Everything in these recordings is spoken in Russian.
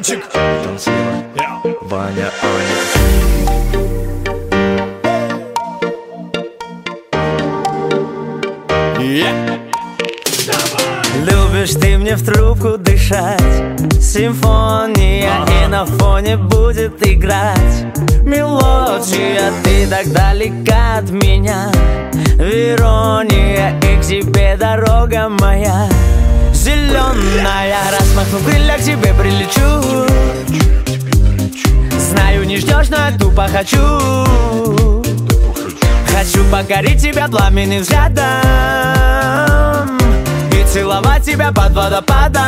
Каренчик. Ваня, Аня. Любишь ты мне в трубку дышать, симфония, и на фоне будет играть мелодия. Ты так далека от меня, Верония, и к тебе дорога моя зеленая. Распахну крылья, к тебе прилечу. Знаю, не ждешь, но я тупо хочу. Хочу покорить тебя пламенным взглядом и целовать тебя под водопадом.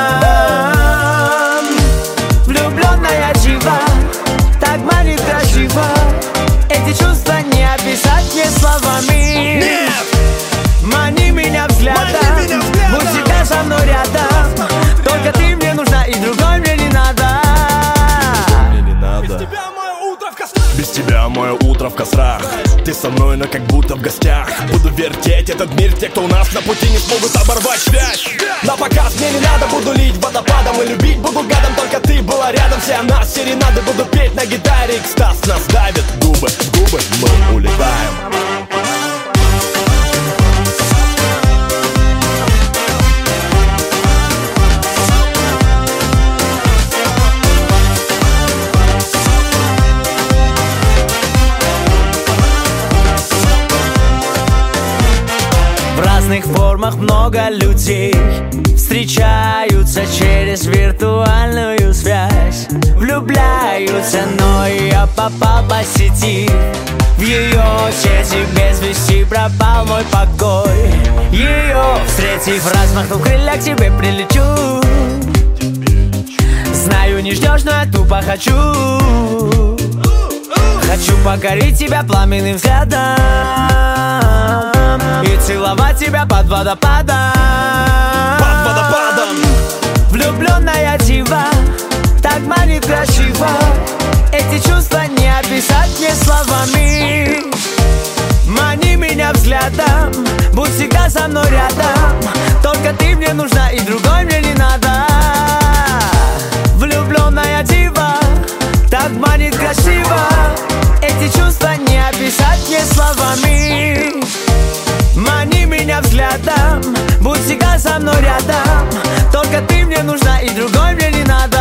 Влюбленная дива так манит красиво. Эти чувства не описать мне словами. Нет! Мани меня взглядом, будь всегда со мной рядом. Только ты мне нужна, и другой мне не надо. Без тебя мое утро в кострах. Ты со мной, но как будто в гостях. Буду вертеть этот мир, те, кто у нас на пути, не смогут оборвать связь. На показ мне не надо, буду лить водопадом. И любить буду гадом, только ты была рядом. Все о нас серенады буду петь на гитаре. Экстаз нас давит, губы в губы, мы улетаем. В разных формах много людей встречаются через виртуальную связь. Влюбляются, но я попал по сети. В ее сети без вести пропал мой покой. Ее встретив, размахнув крылья, к тебе прилечу. Знаю, не ждешь, но я тупо хочу. Хочу покорить тебя пламенным взглядом и целовать тебя под водопадом. Под водопадом. Влюбленная дива так манит красиво. Эти чувства не описать мне словами. Мани меня взглядом, будь всегда со мной рядом. Только ты мне нужна, и другой мне не надо. Влюбленная дива так манит красиво. Эти чувства не описать мне словами. Мани меня взглядом, будь всегда со мной рядом. Только ты мне нужна, и другой мне не надо.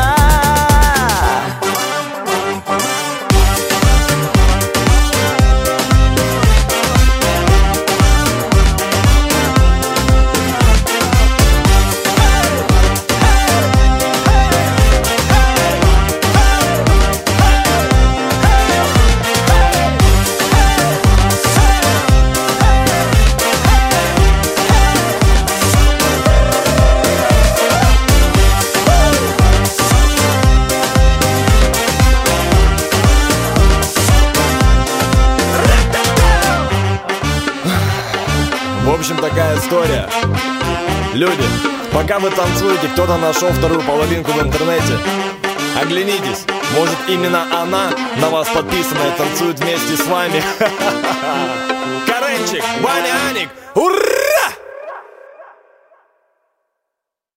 В общем, такая история. Люди, пока вы танцуете, кто-то нашел вторую половинку в интернете. Оглянитесь, может именно она на вас подписана и танцует вместе с вами. Каренчик, Ваня, Аник, ура!